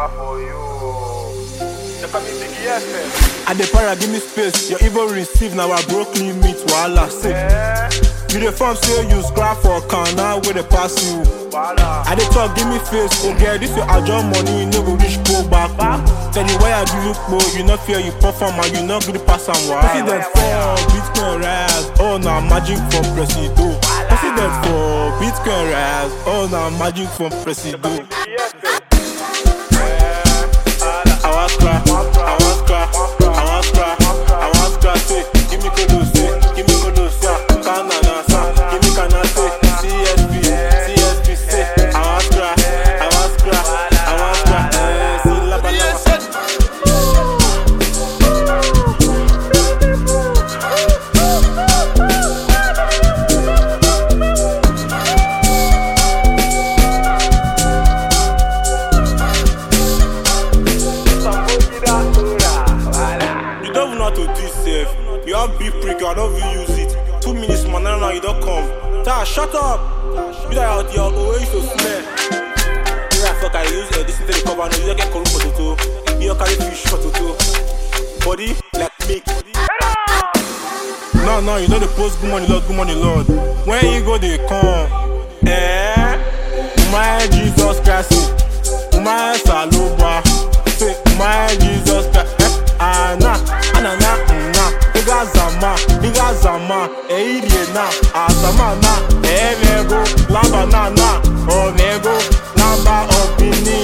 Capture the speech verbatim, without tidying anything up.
for you. They call me Biggie F. I dey para, give me space. You even receive now I broke limit. Wahala say. Yeah. You dey form say you scrap for can now where they pass you. Voila. I dey talk, give me face. Okay, this your agent money, you no go reach go back. Tell you why I give you pro, you not fear you perform and you not good pass and why. President for Bitcoin rise, oh now magic from Presido. President for Bitcoin rise, oh now magic from Presido. I was cry, I was cry, I was cry, I was cry. Say, give me kudos, say, give me kudos, say, Canada, say, give me Canada, say, C S P, C S P, say, I was cry, I was cry, I was cry. Eh, see la balance. You don't know how to do it safe. You have big prick, I don't even use it. Two minutes, man, now you don't come. Ta, shut up. You that out here, always so smell. Yeah, fuck, I use uh, this into the cover. No, you don't get corrupt for toto. You don't carry fish for toto. Body like milk. No, no, you know the post good money, Lord, good money, Lord. When you go, they come. Eh? My Jesus Christ. My Saloba. Say, my Jesus Christ. Eh? Ana, anana, na. Biga zama, biga zama. Eidie na, azama na. Emego, lamba na na. Omego, lamba opini.